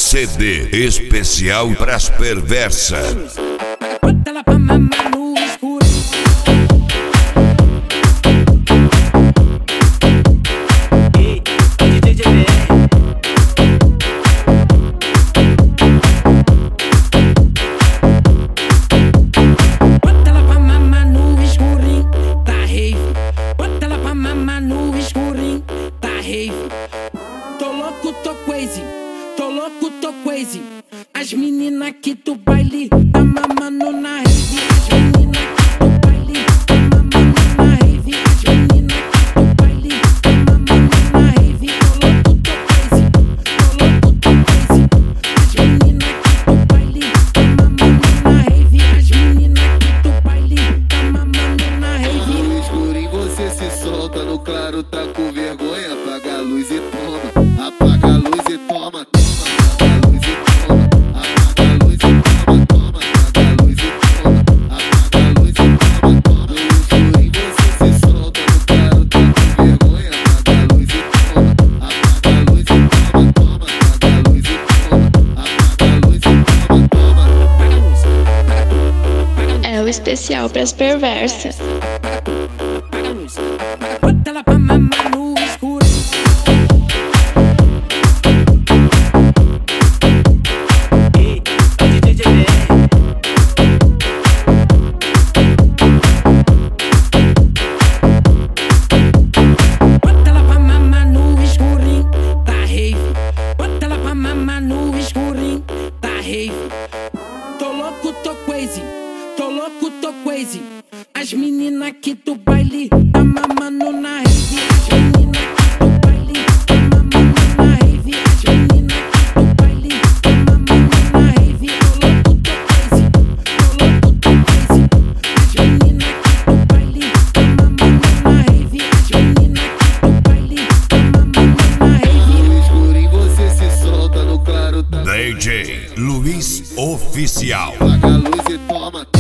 CD especial pras perversas. Bota ela pra mamar no escuro. Ei, DJ JBR. Bota ela pra mamar no escurinho, tá rave. Bota ela pra mamar no escurinho, tá rave. Tô louco, tô crazy. Tô louco, tô crazy. As meninas aqui do baile tá mamando na rave. As meninas aqui do baile tá mamando na rave. As meninas aqui do baile tá mamando na rave. Tô louco, tô crazy. Tô louco, tô crazy. As meninas aqui do baile tá mamando na rave. As meninas aqui do baile tá mamando na rave. No escurinho você se solta, no claro tá com vergonha. Apaga a luz e toma, apaga a luz e toma, toma. É o especial pras perversas. Bota ela pra mamar no escuro. Ei, DJ JBR. Bota ela pra mamar no escurinho, tá rave. Bota ela pra mamar no escurinho, tá rave. Tô louco, tô crazy. Tô louco, tô crazy. As meninas aqui do baile tá mamando na rave. As meninas aqui do baile tá mamando na rave. As meninas aqui do baile tá mamando na rave. Tô louco, tô crazy. Tô louco, tô crazy. As meninas aqui do baile tá mamando na rave. As meninas aqui do baile tá mamando na rave. No escurinho você se solta, no claro tá DJ Luiz Oficial. apaga a luz e toma.